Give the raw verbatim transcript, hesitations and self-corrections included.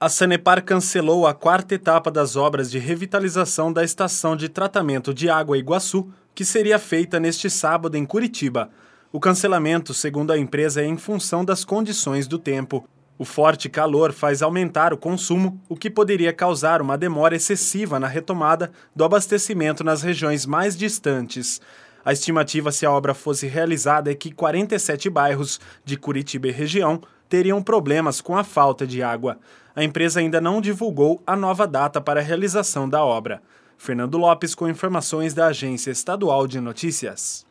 A Sanepar cancelou a quarta etapa das obras de revitalização da estação de tratamento de água Iguaçu, que seria feita neste sábado em Curitiba. O cancelamento, segundo a empresa, é em função das condições do tempo. O forte calor faz aumentar o consumo, o que poderia causar uma demora excessiva na retomada do abastecimento nas regiões mais distantes. A estimativa, se a obra fosse realizada, é que quarenta e sete bairros de Curitiba e região teriam problemas com a falta de água. A empresa ainda não divulgou a nova data para a realização da obra. Fernando Lopes com informações da Agência Estadual de Notícias.